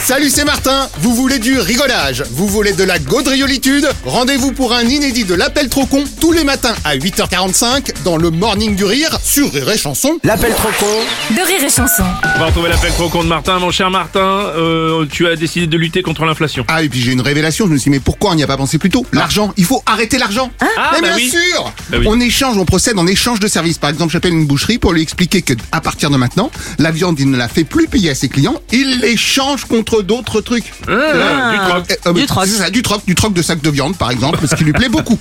Salut, c'est Martin. Vous voulez du rigolage? Vous voulez de la gaudriolitude? Rendez-vous pour un inédit de l'appel trop con tous les matins à 8h45 dans le Morning du Rire sur Rire et Chanson. L'appel trop con de Rire et Chanson. On va retrouver l'appel trop con de Martin. Mon cher Martin, tu as décidé de lutter contre l'inflation. Ah, et puis j'ai une révélation, je me suis dit, mais pourquoi on n'y a pas pensé plus tôt? L'argent, il faut arrêter l'argent. Mais bah bien oui. sûr. Bah oui. On procède en échange de services. Par exemple, j'appelle une boucherie pour lui expliquer que à partir de maintenant, la viande, il ne la fait plus payer à ses clients, il l'échange contre d'autres trucs. Du troc. Du troc. C'est ça, du troc de sac de viande, par exemple, ce qui lui plaît beaucoup.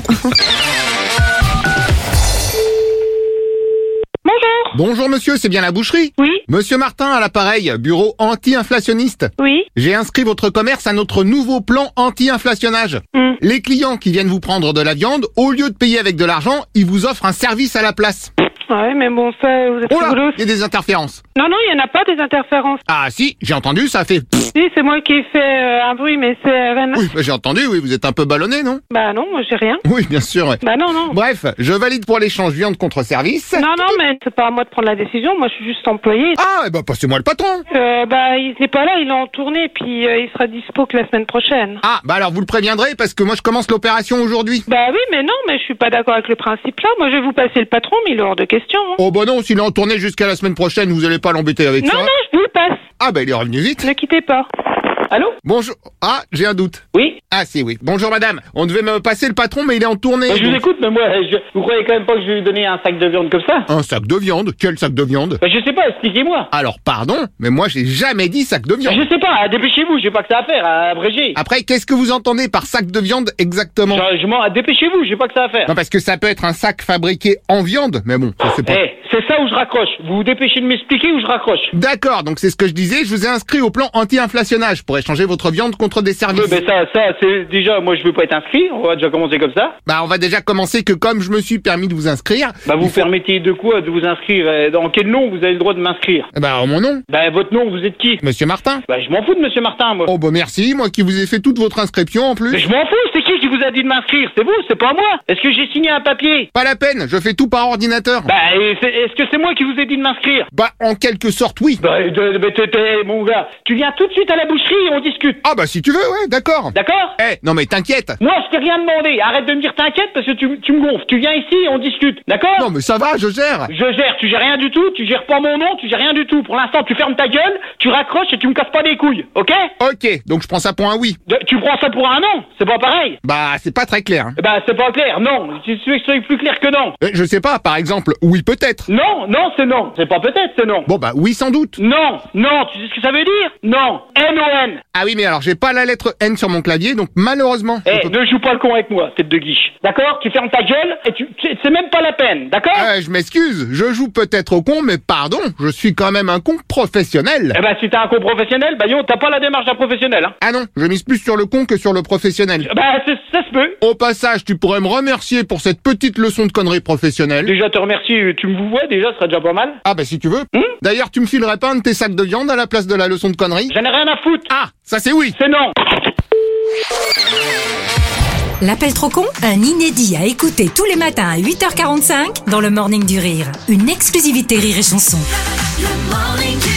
Bonjour monsieur, c'est bien la boucherie? Oui, Monsieur Martin à l'appareil, bureau anti-inflationniste. oui. J'ai inscrit votre commerce à notre nouveau plan anti-inflationnage. Les clients qui viennent vous prendre de la viande, au lieu de payer avec de l'argent, ils vous offrent un service à la place. Ouais, mais bon, ça, vous êtes Oh là, rigolo. il y a des interférences. Non, il y en a pas des interférences. Ah si, j'ai entendu, ça fait... Si, c'est moi qui ai fait un bruit, mais c'est rien. Oui, j'ai entendu, oui, vous êtes un peu ballonné, non? Bah non, moi j'ai rien. Oui, bien sûr, ouais. Bah non. Bref, je valide pour l'échange viande contre service. Non, mais c'est pas à moi de prendre la décision, moi je suis juste employé. Ah, eh ben passez-moi le patron. Bah il n'est pas là, il est en tournée, puis il sera dispo que la semaine prochaine. Ah, bah alors vous le préviendrez parce que moi je commence l'opération aujourd'hui. Bah oui, mais non, mais je suis pas d'accord avec le principe là. Moi je vais vous passer le patron, mais il est hors de question. Hein. Oh bah non, s'il est en tournée jusqu'à la semaine prochaine, vous allez pas l'embêter avec ça. Non, je vous le passe. Ah bah il est revenu vite. Ne quittez pas. Allô? Bonjour. Ah, j'ai un doute. Oui, Ah si, oui. Bonjour madame. On devait me passer le patron, mais il est en tournée. je vous donc- écoute, mais moi, vous croyez quand même pas que je vais lui donner un sac de viande comme ça? Un sac de viande? Quel sac de viande? Je sais pas, expliquez-moi. Alors pardon, mais moi j'ai jamais dit sac de viande. Je sais pas, dépêchez-vous, j'ai pas que ça à faire, à abréger. Après, qu'est-ce que vous entendez par sac de viande exactement? Dépêchez-vous, j'ai pas que ça à faire. Non, parce que ça peut être un sac fabriqué en viande, mais bon, ça c'est pas... C'est ça où je raccroche. Vous vous dépêchez de m'expliquer où je raccroche. D'accord, donc c'est ce que je disais, je vous ai inscrit au plan anti-inflationnage pour échanger votre viande contre des services. Mais ça, c'est déjà, moi je veux pas être inscrit, on va déjà commencer comme ça. Bah on va déjà commencer que comme je me suis permis de vous inscrire... Bah vous il faut- permettez de quoi de vous inscrire? Dans quel nom vous avez le droit de m'inscrire? Bah mon nom, Bah votre nom, vous êtes qui? Monsieur Martin. Bah je m'en fous de Monsieur Martin, moi. Oh bah merci, moi qui vous ai fait toute votre inscription en Mais plus. je m'en fous, c'est qui vous a dit de m'inscrire? C'est vous, c'est pas moi. Est-ce que j'ai signé un papier? Pas la peine, je fais tout par ordinateur. Bah est-ce que c'est moi qui vous ai dit de m'inscrire? Bah en quelque sorte oui. Bah, mon gars, tu viens tout de suite à la boucherie et on discute. Ah bah si tu veux, ouais, d'accord. D'accord? Non mais t'inquiète. Moi, je t'ai rien demandé. Arrête de me dire t'inquiète parce que tu me gonfles. Tu viens ici et on discute. D'accord? Non mais ça va, je gère. Je gère. Tu gères rien du tout. Tu gères pas mon nom. Tu gères rien du tout. Pour l'instant, tu fermes ta gueule, tu raccroches et tu me casses pas les couilles. Ok? Ok, donc je prends ça pour un oui. Tu prends ça pour un non? C'est pas pareil. Bah c'est pas très clair. Bah, c'est pas clair. Non. Tu veux que ce soit plus clair que non? Je sais pas, par exemple, oui peut-être. Non, c'est non. C'est pas peut-être, c'est non. Bon bah oui sans doute. Non, tu sais ce que ça veut dire? Non. N-O-N. Ah oui mais alors j'ai pas la lettre N sur mon clavier donc malheureusement... je peux- Ne joue pas le con avec moi, tête de guiche. D'accord? Tu fermes ta gueule et c'est même pas la peine. D'accord? Je m'excuse, je joue peut-être au con mais pardon, je suis quand même un con professionnel. Eh ben, si t'es un con professionnel, bah, t'as pas la démarche d'un professionnel, hein. Ah non, je mise plus sur le con que sur le professionnel. Bah, ça se peut. Au passage, tu pourrais me remercier pour cette petite leçon de connerie professionnelle. Déjà, te remercie, tu me vous vois, déjà, ce serait déjà pas mal. Ah bah si tu veux. D'ailleurs, tu me filerais pas un de tes sacs de viande à la place de la leçon de connerie? J'en ai rien à foutre. Ah, ça c'est oui. C'est non. L'appel trop con, un inédit à écouter tous les matins à 8h45 dans le Morning du Rire. Une exclusivité Rire et Chanson. Le Morning du